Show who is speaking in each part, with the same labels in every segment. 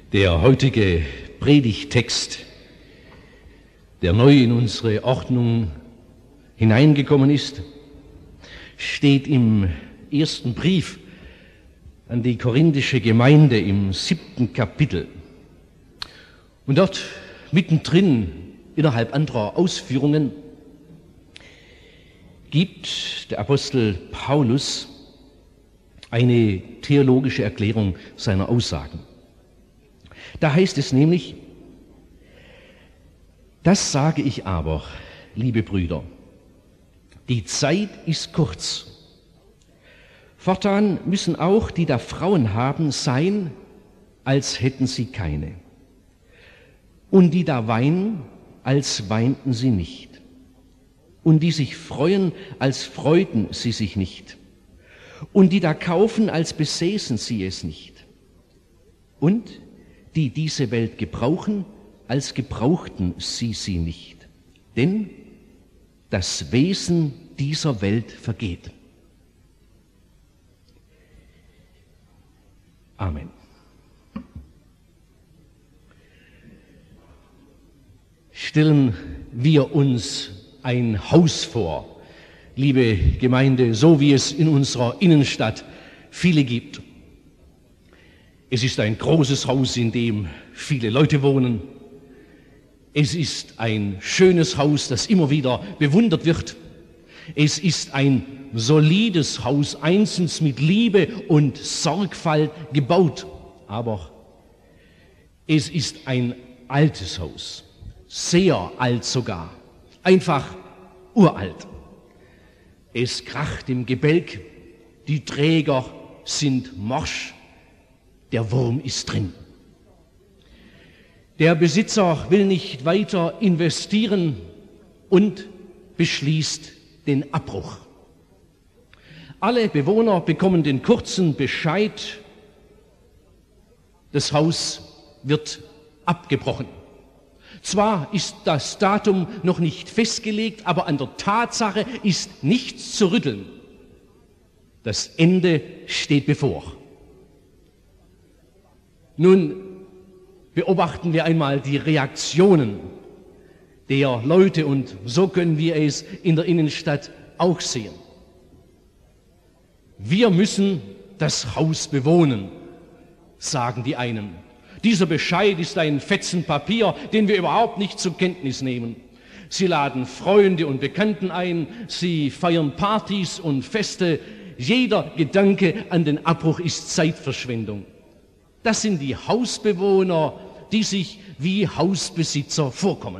Speaker 1: Der heutige Predigttext, der neu in unsere Ordnung hineingekommen ist, steht im ersten Brief an die korinthische Gemeinde im 7. Kapitel. Und dort mittendrin, innerhalb anderer Ausführungen, gibt der Apostel Paulus eine theologische Erklärung seiner Aussagen. Da heißt es nämlich: Das sage ich aber, liebe Brüder, die Zeit ist kurz. Fortan müssen auch, die da Frauen haben, sein, als hätten sie keine. Und die da weinen, als weinten sie nicht. Und die sich freuen, als freuten sie sich nicht. Und die da kaufen, als besäßen sie es nicht. Und die diese Welt gebrauchen, als gebrauchten sie sie nicht. Denn das Wesen dieser Welt vergeht. Amen. Stellen wir uns ein Haus vor, liebe Gemeinde, so wie es in unserer Innenstadt viele gibt. Es ist ein großes Haus, in dem viele Leute wohnen. Es ist ein schönes Haus, das immer wieder bewundert wird. Es ist ein solides Haus, einstens mit Liebe und Sorgfalt gebaut. Aber es ist ein altes Haus, sehr alt sogar, einfach uralt. Es kracht im Gebälk, die Träger sind morsch, der Wurm ist drin. Der Besitzer will nicht weiter investieren und beschließt den Abbruch. Alle Bewohner bekommen den kurzen Bescheid: Das Haus wird abgebrochen. Zwar ist das Datum noch nicht festgelegt, aber an der Tatsache ist nichts zu rütteln. Das Ende steht bevor. Nun beobachten wir einmal die Reaktionen der Leute, und so können wir es in der Innenstadt auch sehen. Wir müssen das Haus bewohnen, sagen die einen. Dieser Bescheid ist ein Fetzen Papier, den wir überhaupt nicht zur Kenntnis nehmen. Sie laden Freunde und Bekannten ein, sie feiern Partys und Feste. Jeder Gedanke an den Abbruch ist Zeitverschwendung. Das sind die Hausbewohner, die sich wie Hausbesitzer vorkommen.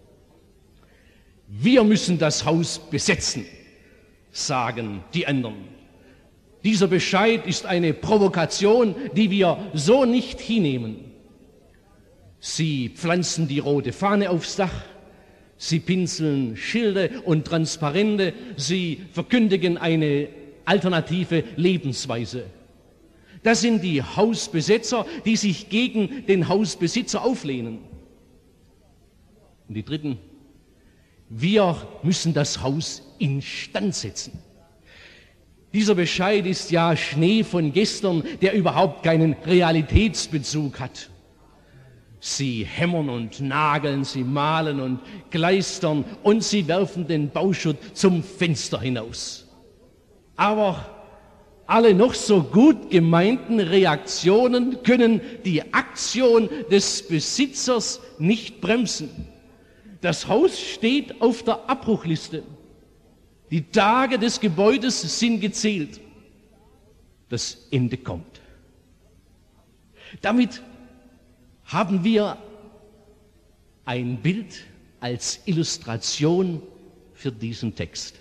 Speaker 1: Wir müssen das Haus besetzen, sagen die anderen. Dieser Bescheid ist eine Provokation, die wir so nicht hinnehmen. Sie pflanzen die rote Fahne aufs Dach, sie pinseln Schilde und Transparente, sie verkündigen eine alternative Lebensweise. Das sind die Hausbesetzer, die sich gegen den Hausbesitzer auflehnen. Und die Dritten: Wir müssen das Haus instand setzen. Dieser Bescheid ist ja Schnee von gestern, der überhaupt keinen Realitätsbezug hat. Sie hämmern und nageln, sie malen und kleistern und sie werfen den Bauschutt zum Fenster hinaus. Aber alle noch so gut gemeinten Reaktionen können die Aktion des Besitzers nicht bremsen. Das Haus steht auf der Abbruchliste. Die Tage des Gebäudes sind gezählt. Das Ende kommt. Damit haben wir ein Bild als Illustration für diesen Text.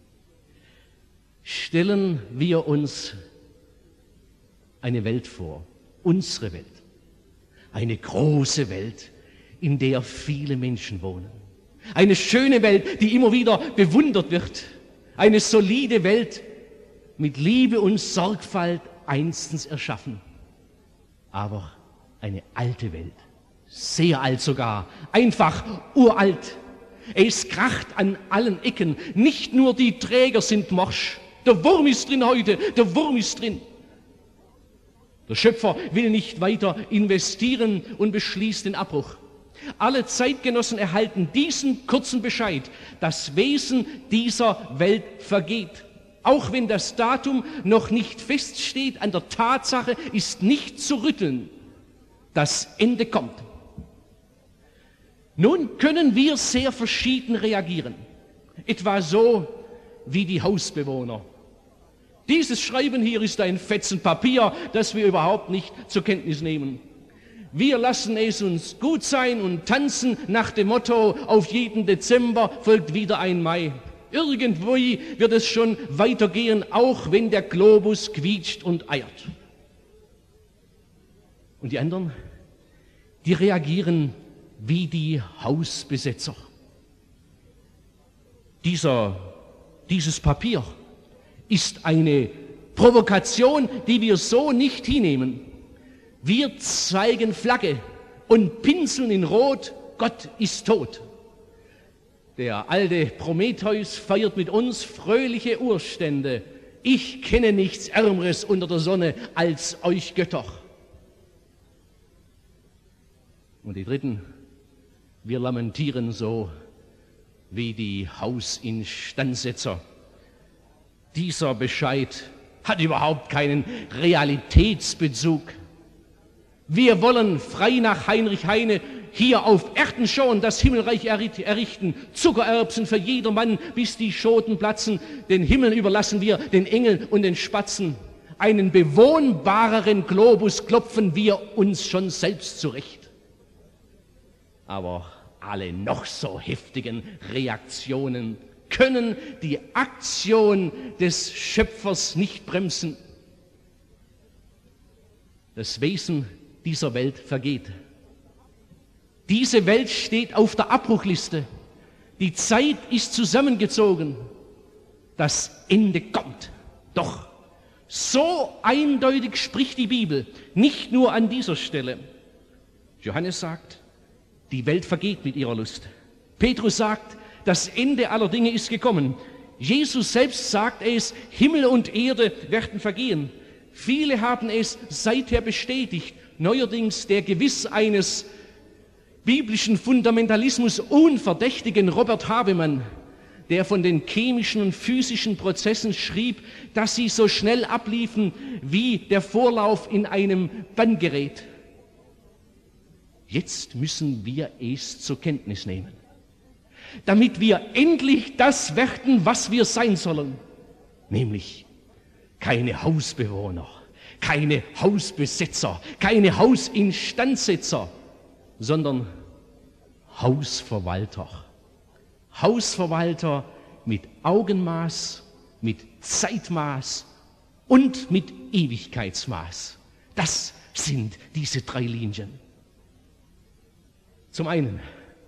Speaker 1: Stellen wir uns eine Welt vor, unsere Welt, eine große Welt, in der viele Menschen wohnen. Eine schöne Welt, die immer wieder bewundert wird. Eine solide Welt, mit Liebe und Sorgfalt einstens erschaffen. Aber eine alte Welt, sehr alt sogar, einfach uralt. Es kracht an allen Ecken, nicht nur die Träger sind morsch. Der Wurm ist drin heute, der Wurm ist drin. Der Schöpfer will nicht weiter investieren und beschließt den Abbruch. Alle Zeitgenossen erhalten diesen kurzen Bescheid: Das Wesen dieser Welt vergeht. Auch wenn das Datum noch nicht feststeht, an der Tatsache ist nicht zu rütteln. Das Ende kommt. Nun können wir sehr verschieden reagieren. Etwa so wie die Hausbewohner. Dieses Schreiben hier ist ein Fetzen Papier, das wir überhaupt nicht zur Kenntnis nehmen. Wir lassen es uns gut sein und tanzen nach dem Motto: Auf jeden Dezember folgt wieder ein Mai. Irgendwie wird es schon weitergehen, auch wenn der Globus quietscht und eiert. Und die anderen, die reagieren wie die Hausbesetzer. Dieses Papier ist eine Provokation, die wir so nicht hinnehmen. Wir zeigen Flagge und pinseln in Rot: Gott ist tot. Der alte Prometheus feiert mit uns fröhliche Urstände. Ich kenne nichts Ärmeres unter der Sonne als euch Götter. Und die Dritten, wir lamentieren so wie die Hausinstandsetzer. Dieser Bescheid hat überhaupt keinen Realitätsbezug. Wir wollen frei nach Heinrich Heine hier auf Erden schon das Himmelreich errichten. Zuckererbsen für jedermann, bis die Schoten platzen. Den Himmel überlassen wir den Engeln und den Spatzen. Einen bewohnbareren Globus klopfen wir uns schon selbst zurecht. Aber alle noch so heftigen Reaktionen können die Aktion des Schöpfers nicht bremsen. Das Wesen dieser Welt vergeht. Diese Welt steht auf der Abbruchliste. Die Zeit ist zusammengezogen. Das Ende kommt. Doch so eindeutig spricht die Bibel, nicht nur an dieser Stelle. Johannes sagt, die Welt vergeht mit ihrer Lust. Petrus sagt, das Ende aller Dinge ist gekommen. Jesus selbst sagt es, Himmel und Erde werden vergehen. Viele haben es seither bestätigt. Neuerdings der gewiss eines biblischen Fundamentalismus unverdächtigen Robert Habemann, der von den chemischen und physischen Prozessen schrieb, dass sie so schnell abliefen wie der Vorlauf in einem Bandgerät. Jetzt müssen wir es zur Kenntnis nehmen, damit wir endlich das werden, was wir sein sollen, nämlich keine Hausbewohner, keine Hausbesetzer, keine Hausinstandsetzer, sondern Hausverwalter. Hausverwalter mit Augenmaß, mit Zeitmaß und mit Ewigkeitsmaß. Das sind diese 3 Linien. Zum einen,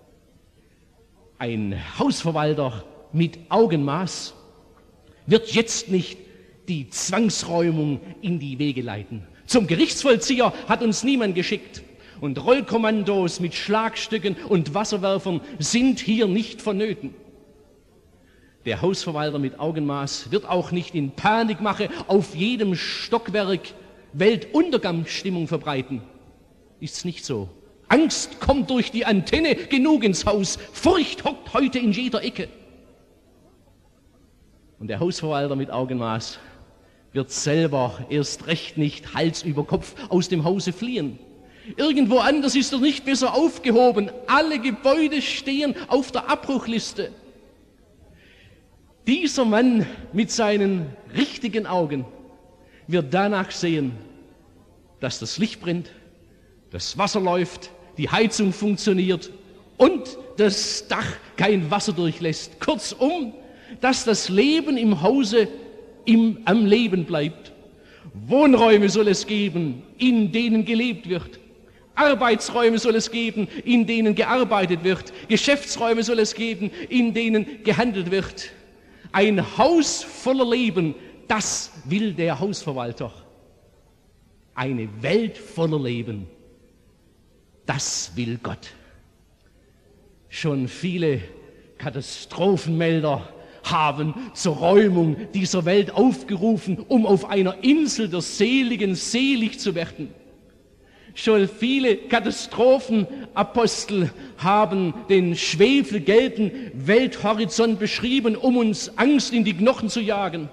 Speaker 1: ein Hausverwalter mit Augenmaß wird jetzt nicht die Zwangsräumung in die Wege leiten. Zum Gerichtsvollzieher hat uns niemand geschickt. Und Rollkommandos mit Schlagstücken und Wasserwerfern sind hier nicht vonnöten. Der Hausverwalter mit Augenmaß wird auch nicht in Panikmache auf jedem Stockwerk Weltuntergangsstimmung verbreiten. Ist's nicht so? Angst kommt durch die Antenne genug ins Haus. Furcht hockt heute in jeder Ecke. Und der Hausverwalter mit Augenmaß wird selber erst recht nicht Hals über Kopf aus dem Hause fliehen. Irgendwo anders ist er nicht besser aufgehoben. Alle Gebäude stehen auf der Abbruchliste. Dieser Mann mit seinen richtigen Augen wird danach sehen, dass das Licht brennt, das Wasser läuft, die Heizung funktioniert und das Dach kein Wasser durchlässt. Kurzum, dass das Leben im Hause am Leben bleibt. Wohnräume soll es geben, in denen gelebt wird. Arbeitsräume soll es geben, in denen gearbeitet wird. Geschäftsräume soll es geben, in denen gehandelt wird. Ein Haus voller Leben, das will der Hausverwalter. Eine Welt voller Leben, das will Gott. Schon viele Katastrophenmelder haben zur Räumung dieser Welt aufgerufen, um auf einer Insel der Seligen selig zu werden. Schon viele Katastrophenapostel haben den schwefelgelben Welthorizont beschrieben, um uns Angst in die Knochen zu jagen.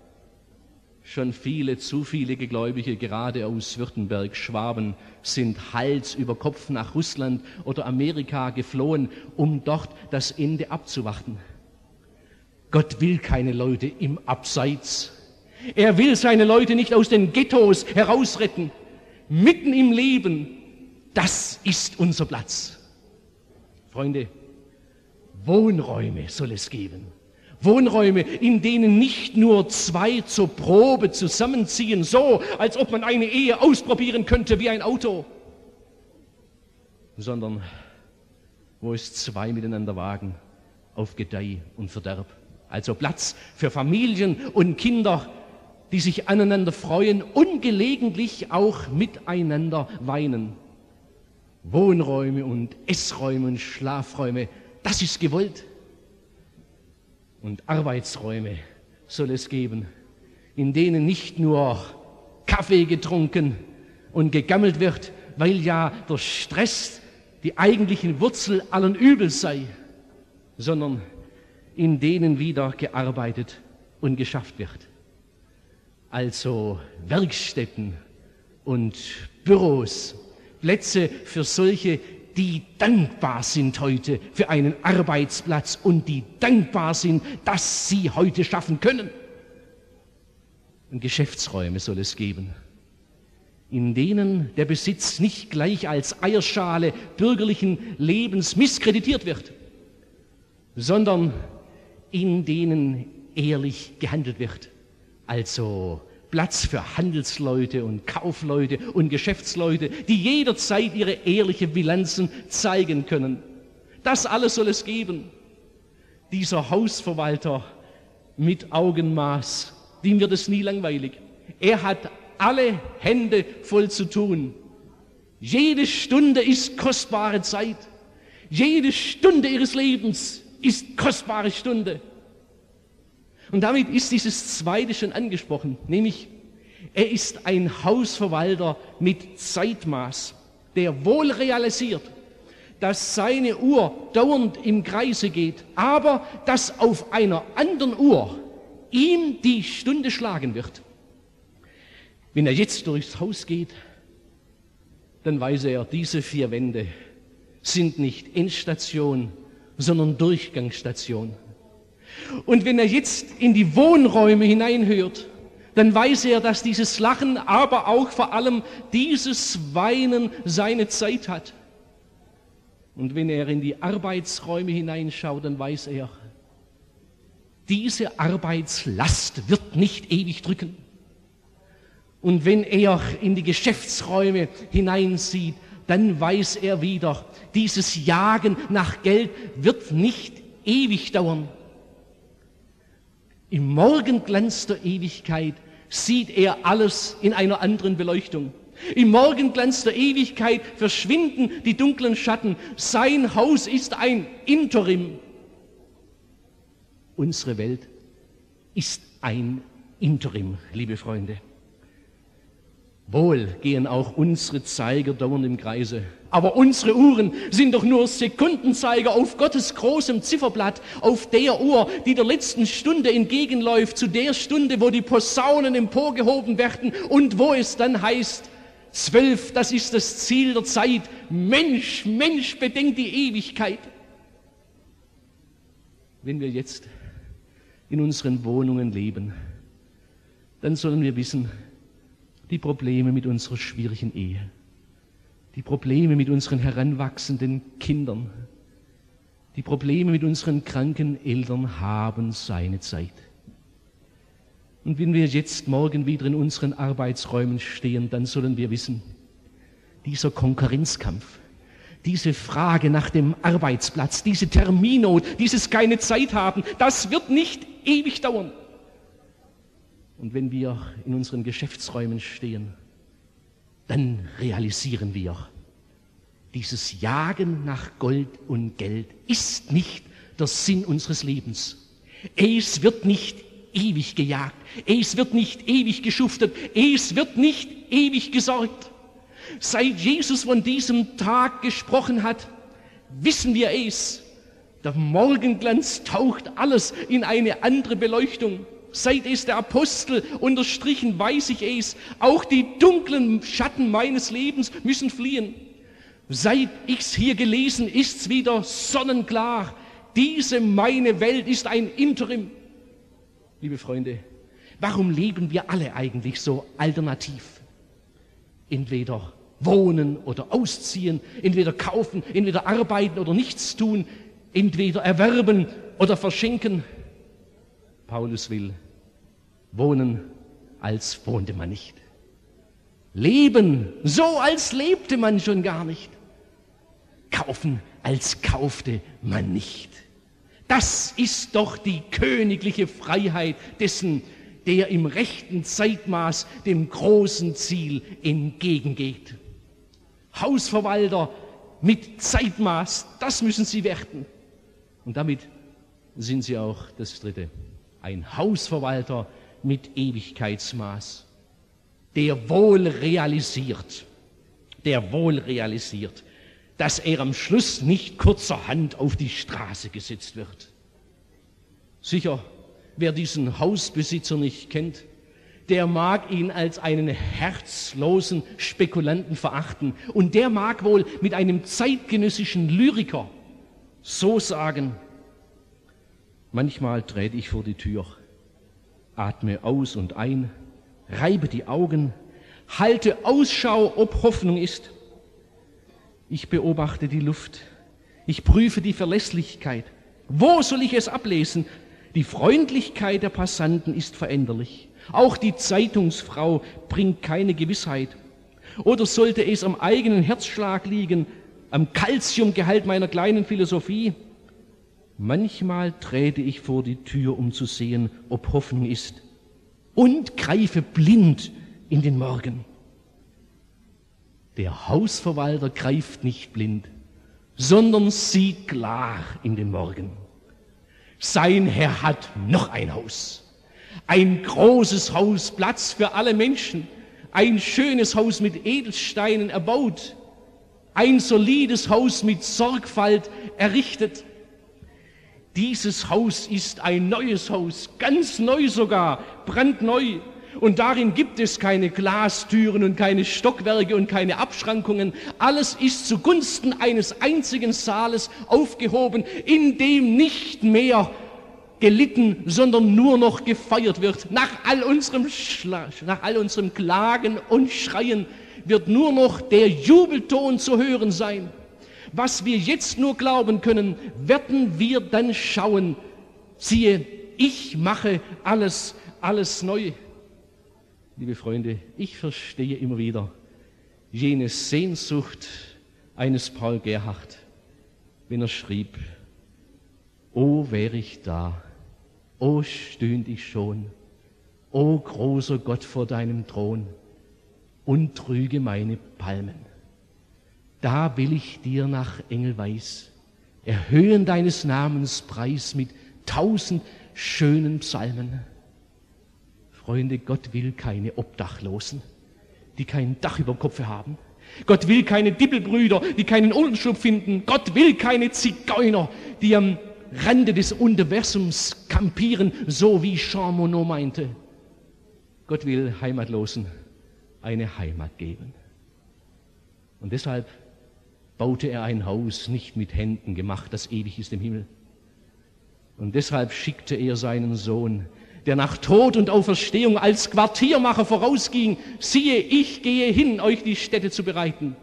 Speaker 1: Schon zu viele Gläubige, gerade aus Württemberg, Schwaben, sind Hals über Kopf nach Russland oder Amerika geflohen, um dort das Ende abzuwarten. Gott will keine Leute im Abseits. Er will seine Leute nicht aus den Ghettos herausretten. Mitten im Leben, das ist unser Platz. Freunde, Wohnräume soll es geben. Wohnräume, in denen nicht nur zwei zur Probe zusammenziehen, so als ob man eine Ehe ausprobieren könnte wie ein Auto, sondern wo es zwei miteinander wagen, auf Gedeih und Verderb. Also Platz für Familien und Kinder, die sich aneinander freuen und gelegentlich auch miteinander weinen. Wohnräume und Essräume und Schlafräume, das ist gewollt. Und Arbeitsräume soll es geben, in denen nicht nur Kaffee getrunken und gegammelt wird, weil ja der Stress die eigentliche Wurzel allen Übels sei, sondern in denen wieder gearbeitet und geschafft wird. Also Werkstätten und Büros, Plätze für solche, die dankbar sind heute für einen Arbeitsplatz und die dankbar sind, dass sie heute schaffen können. Und Geschäftsräume soll es geben, in denen der Besitz nicht gleich als Eierschale bürgerlichen Lebens misskreditiert wird, sondern in denen ehrlich gehandelt wird. Also Platz für Handelsleute und Kaufleute und Geschäftsleute, die jederzeit ihre ehrliche Bilanzen zeigen können. Das alles soll es geben. Dieser Hausverwalter mit Augenmaß, dem wird es nie langweilig. Er hat alle Hände voll zu tun. Jede Stunde ist kostbare Zeit. Jede Stunde ihres Lebens ist kostbare Stunde. Und damit ist dieses Zweite schon angesprochen, nämlich er ist ein Hausverwalter mit Zeitmaß, der wohl realisiert, dass seine Uhr dauernd im Kreise geht, aber dass auf einer anderen Uhr ihm die Stunde schlagen wird. Wenn er jetzt durchs Haus geht, dann weiß er, diese 4 Wände sind nicht Endstation, sondern Durchgangsstation. Und wenn er jetzt in die Wohnräume hineinhört, dann weiß er, dass dieses Lachen, aber auch vor allem dieses Weinen seine Zeit hat. Und wenn er in die Arbeitsräume hineinschaut, dann weiß er, diese Arbeitslast wird nicht ewig drücken. Und wenn er in die Geschäftsräume hineinsieht, dann weiß er wieder, dieses Jagen nach Geld wird nicht ewig dauern. Im Morgenglanz der Ewigkeit sieht er alles in einer anderen Beleuchtung. Im Morgenglanz der Ewigkeit verschwinden die dunklen Schatten. Sein Haus ist ein Interim. Unsere Welt ist ein Interim, liebe Freunde. Wohl gehen auch unsere Zeiger dauernd im Kreise, aber unsere Uhren sind doch nur Sekundenzeiger auf Gottes großem Zifferblatt, auf der Uhr, die der letzten Stunde entgegenläuft, zu der Stunde, wo die Posaunen emporgehoben werden und wo es dann heißt, 12, das ist das Ziel der Zeit. Mensch, Mensch, bedenk die Ewigkeit. Wenn wir jetzt in unseren Wohnungen leben, dann sollen wir wissen, die Probleme mit unserer schwierigen Ehe, die Probleme mit unseren heranwachsenden Kindern, die Probleme mit unseren kranken Eltern haben seine Zeit. Und wenn wir jetzt morgen wieder in unseren Arbeitsräumen stehen, dann sollen wir wissen, dieser Konkurrenzkampf, diese Frage nach dem Arbeitsplatz, diese Terminnot, dieses keine Zeit haben, das wird nicht ewig dauern. Und wenn wir in unseren Geschäftsräumen stehen, dann realisieren wir, dieses Jagen nach Gold und Geld ist nicht der Sinn unseres Lebens. Es wird nicht ewig gejagt, es wird nicht ewig geschuftet, es wird nicht ewig gesorgt. Seit Jesus von diesem Tag gesprochen hat, wissen wir es. Der Morgenglanz taucht alles in eine andere Beleuchtung. Seit es der Apostel unterstrichen, weiß ich es. Auch die dunklen Schatten meines Lebens müssen fliehen. Seit ich's hier gelesen, ist's wieder sonnenklar. Diese meine Welt ist ein Interim. Liebe Freunde, warum leben wir alle eigentlich so alternativ? Entweder wohnen oder ausziehen, entweder kaufen, entweder arbeiten oder nichts tun, entweder erwerben oder verschenken. Paulus will wohnen, als wohnte man nicht. Leben, so als lebte man schon gar nicht. Kaufen, als kaufte man nicht. Das ist doch die königliche Freiheit dessen, der im rechten Zeitmaß dem großen Ziel entgegengeht. Hausverwalter mit Zeitmaß, das müssen sie werden. Und damit sind sie auch das Dritte. Ein Hausverwalter mit Ewigkeitsmaß, der wohl realisiert, dass er am Schluss nicht kurzerhand auf die Straße gesetzt wird. Sicher, wer diesen Hausbesitzer nicht kennt, der mag ihn als einen herzlosen Spekulanten verachten. Und der mag wohl mit einem zeitgenössischen Lyriker so sagen: Manchmal trete ich vor die Tür, atme aus und ein, reibe die Augen, halte Ausschau, ob Hoffnung ist. Ich beobachte die Luft, ich prüfe die Verlässlichkeit. Wo soll ich es ablesen? Die Freundlichkeit der Passanten ist veränderlich. Auch die Zeitungsfrau bringt keine Gewissheit. Oder sollte es am eigenen Herzschlag liegen, am Calciumgehalt meiner kleinen Philosophie? Manchmal trete ich vor die Tür, um zu sehen, ob Hoffnung ist, und greife blind in den Morgen. Der Hausverwalter greift nicht blind, sondern sieht klar in den Morgen. Sein Herr hat noch ein Haus. Ein großes Haus, Platz für alle Menschen. Ein schönes Haus mit Edelsteinen erbaut. Ein solides Haus mit Sorgfalt errichtet. Dieses Haus ist ein neues Haus, ganz neu sogar, brandneu. Und darin gibt es keine Glastüren und keine Stockwerke und keine Abschrankungen. Alles ist zugunsten eines einzigen Saales aufgehoben, in dem nicht mehr gelitten, sondern nur noch gefeiert wird. Nach all unserem Klagen und Schreien wird nur noch der Jubelton zu hören sein. Was wir jetzt nur glauben können, werden wir dann schauen. Siehe, ich mache alles neu. Liebe Freunde, ich verstehe immer wieder jene Sehnsucht eines Paul Gerhardt, wenn er schrieb: O wäre ich da, o stünd ich schon, o großer Gott vor deinem Thron und trüge meine Palmen. Da will ich dir nach Engelweis erhöhen deines Namens Preis mit 1000 schönen Psalmen. Freunde, Gott will keine Obdachlosen, die kein Dach über dem Kopf haben. Gott will keine Dippelbrüder, die keinen Unterschlupf finden. Gott will keine Zigeuner, die am Rande des Universums kampieren, so wie Jean Monod meinte. Gott will Heimatlosen eine Heimat geben. Und deshalb baute er ein Haus nicht mit Händen gemacht, das ewig ist im Himmel. Und deshalb schickte er seinen Sohn, der nach Tod und Auferstehung als Quartiermacher vorausging: Siehe, ich gehe hin, euch die Stätte zu bereiten.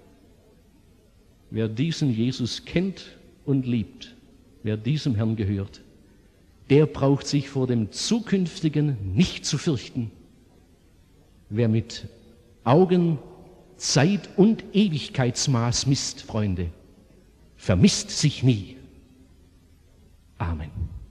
Speaker 1: Wer diesen Jesus kennt und liebt, wer diesem Herrn gehört, der braucht sich vor dem Zukünftigen nicht zu fürchten. Wer mit Augen Zeit- und Ewigkeitsmaß misst, Freunde, vermisst sich nie. Amen.